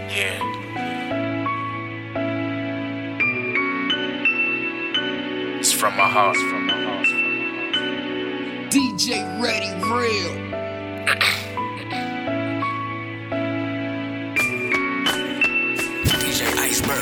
Yeah. It's from my heart. DJ Ready Real. DJ Iceberg.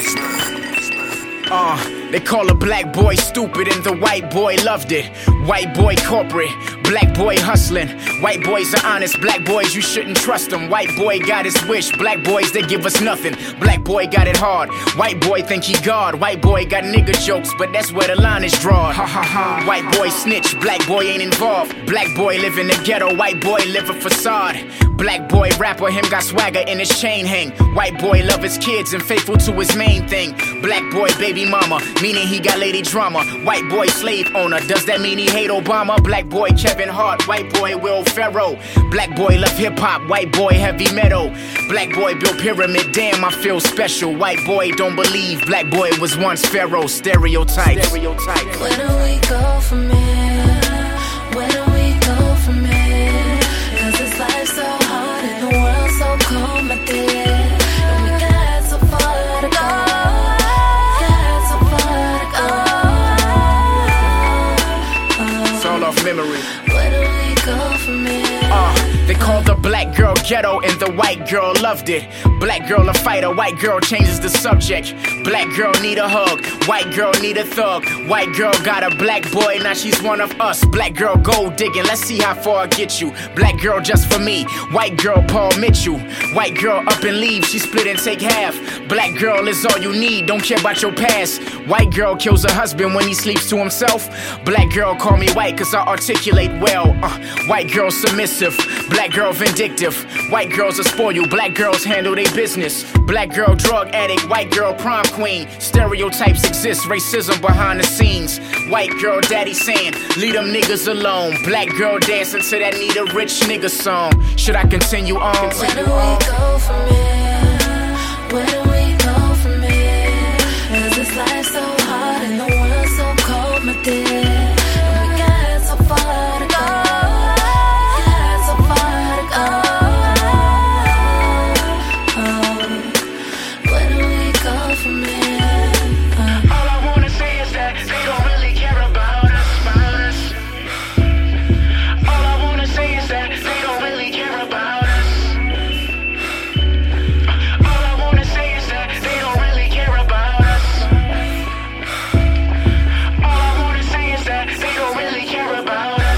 They call a black boy stupid and the white boy loved it. White boy corporate, black boy hustling. White boys are honest, black boys you shouldn't trust them. White boy got his wish, black boys they give us nothing. Black boy got it hard, white boy think he God. White boy got nigga jokes, but that's where the line is drawn. Ha ha ha. White boy snitch, black boy ain't involved. Black boy live in the ghetto, white boy live a facade. Black boy rapper, him got swagger in his chain hang. White boy love his kids and faithful to his main thing. Black boy baby mama, meaning he got lady drama. White boy slave owner, does that mean he hate Obama? Black boy Kevin Hart, white boy Will Ferrell. Black boy love hip hop, white boy heavy metal. Black boy built pyramid, damn I feel special. White boy don't believe, black boy was once Pharaoh. Stereotypes. Where do we go from here? Where do we go from here? Cause this life's so hard and the world's so cold, my dear. And we got so far to go. Got so far to go. It's all off memory. Where do we go from here? They called the black girl ghetto and the white girl loved it. Black girl a fighter, white girl changes the subject. Black girl need a hug, white girl need a thug. White girl got a black boy, now she's one of us. Black girl gold digging, let's see how far I get you. Black girl just for me, white girl Paul Mitchell. White girl up and leave, she split and take half. Black girl is all you need, don't care about your past. White girl kills her husband when he sleeps to himself. Black girl call me white cause I articulate well. White girl submissive, black girl vindictive. White girls are spoil you, black girls handle their business. Black girl drug addict, white girl prom queen. Stereotypes exist, racism behind the scenes. White girl daddy saying, leave them niggas alone. Black girl dancing to that need a rich nigga song. Should I continue on? Where do we go from here? Where do we go from here? Cause this life's so hard and the world's so cold, my dear. And we got so far to go. Got so far to go. Where do we go from here? All I wanna say is that they don't really care about us. All I wanna say is that they don't really care about us. All I wanna say is that they don't really care about us. All I wanna say is that they don't really care about us.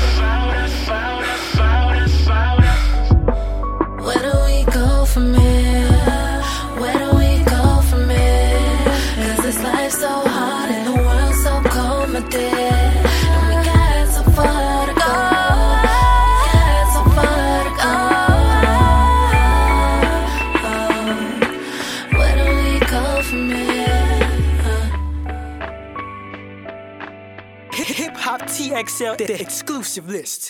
Where do we go from here? Where do we go from here? Cause this life's so hard and the world's so cold, my dear. And we got so far to go. Got so far to go. Where do we go from here? Hip Hop TXL, the exclusive list.